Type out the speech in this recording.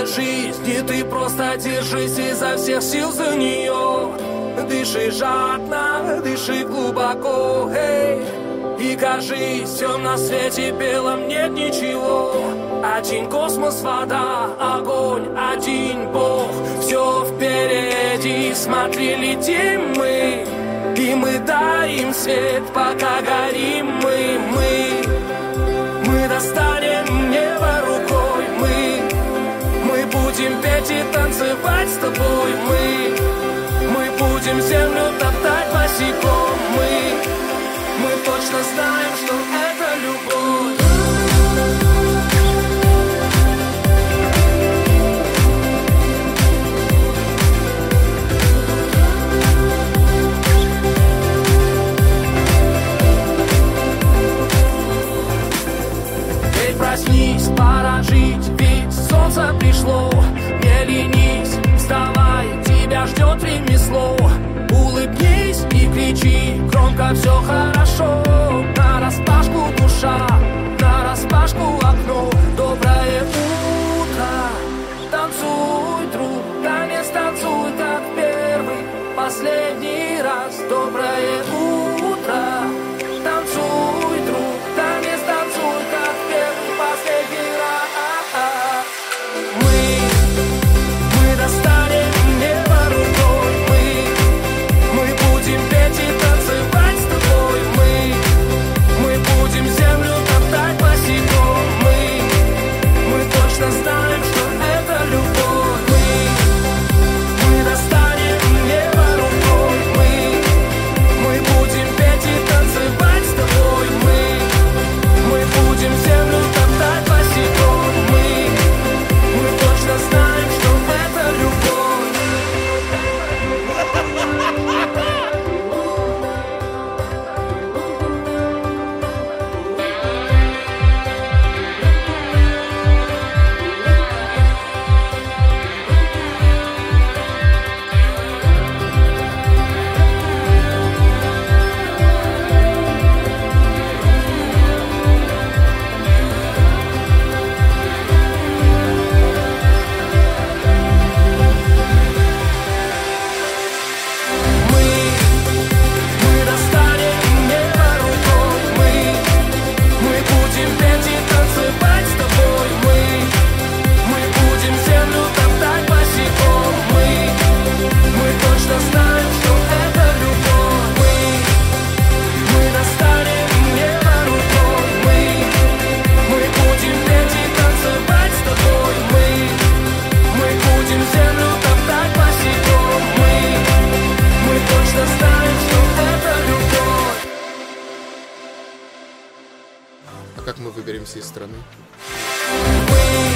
твоя жизнь, и ты просто держись изо всех сил за нее. Дыши жадно, дыши глубоко, эй. И кажись, все на свете белом нет ничего. Один космос, вода, огонь, один Бог. Все впереди, смотри, летим мы. И мы дарим свет, пока горим мы. Мы достанем небо рукой. Мы будем петь и танцевать с тобой. Мы будем землю топтать босиком. Мы точно знаем, что это любовь. Эй, проснись, пора жить, ведь солнце пришло. Не ленись, вставай, тебя ждет ремесло. Улыбнись и кричи громко, все хорошо. Нараспашку душа, нараспашку окно. Доброе утро, танцуй, друг, танец танцуй, как первый, последний раз. Доброе утро, танцуй, друг, танец танцуй, как первый, последний раз. Мы достанем небо рукой. Мы будем петь и танцевать с тобой. Мы будем землю топтать босиком. Мы точно знаем, что это любовь. Мы достанем небо рукой. Мы будем петь и танцевать с тобой. Мы будем землю топтать босиком. Мы точно знаем, что это любовь. Мы достанем небо рукой. Мы будем петь и танцевать с тобой. Мы будем землю топтать босиком. Мы точно знаем, что это любовь. Мы достанем небо рукой. Мы будем петь и танцевать с тобой. Мы будем землю топтать босиком. Мы точно знаем, что это любовь. А как мы выберемся из страны? Мы